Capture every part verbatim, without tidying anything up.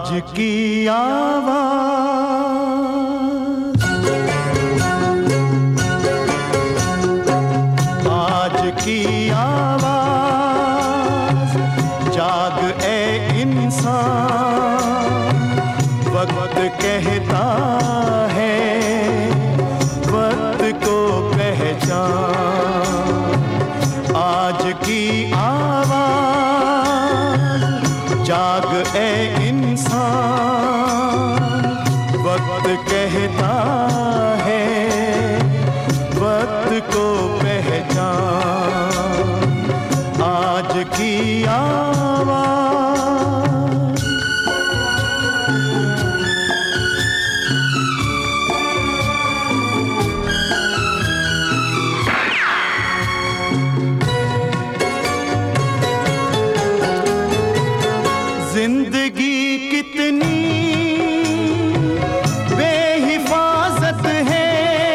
आज की आवाज़, आज की आवाज़, जाग ए इंसान। वक्त कहता है वक्त को पहचान। आज की आवाज़, जाग ए इंसान। वक्त कहता है वक्त को पहचान। आज की आवाज़, जिंदगी कितनी बेहिफाजत है,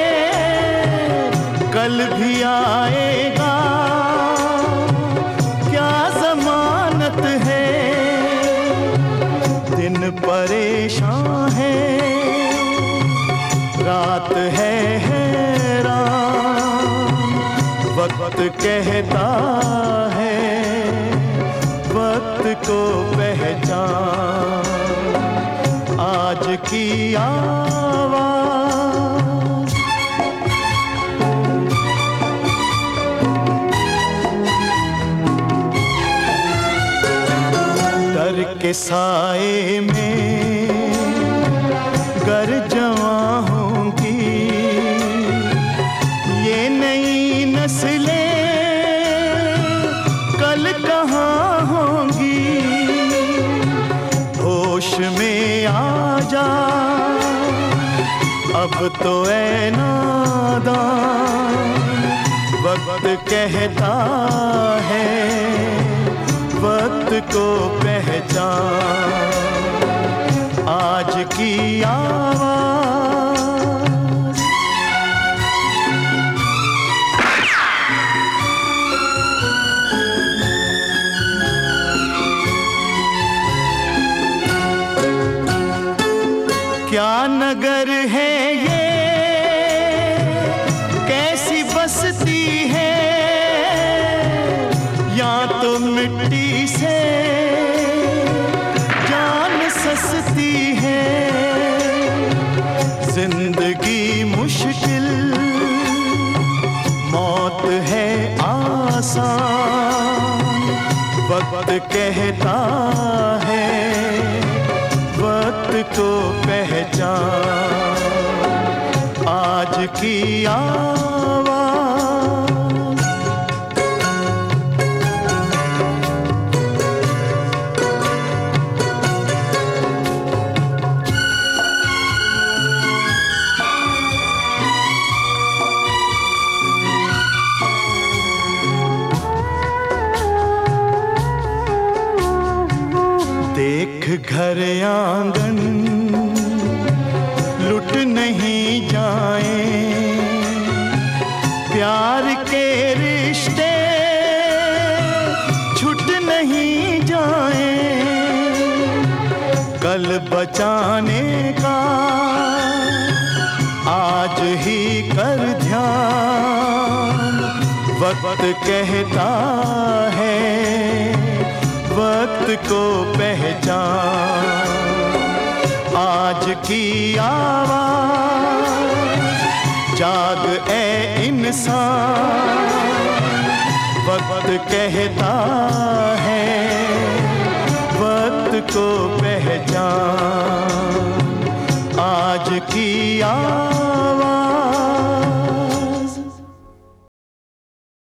कल भी आएगा क्या जमानत है। दिन परेशान है, रात है हैरान। वक्त कहता है वक्त को पहचान। आज की आवाज़, डर के साए में गर जवां होंगी, ये नई नस्लें कल कहाँ होंगी। होश में आ जा अब तो ऐ नादान। वक्त कहता है वक्त को पहचान। आज की आवाज़, क्या नगर है ये, कैसी बस्ती है। या तो मिट्टी से जान सस्ती है। जिंदगी मुश्किल, मौत है आसान। वक्त कहता है वक्त को पहचान। आज की आवाज़, देख घर आंगन लुट नहीं जाए। प्यार के रिश्ते छूट नहीं जाए। कल बचाने का आज ही कर ध्यान। वक्त कहता है वक्त को पहचान। आज की आवाज़, जाग ए इंसान। वक्त कहता है वक्त को पहचान।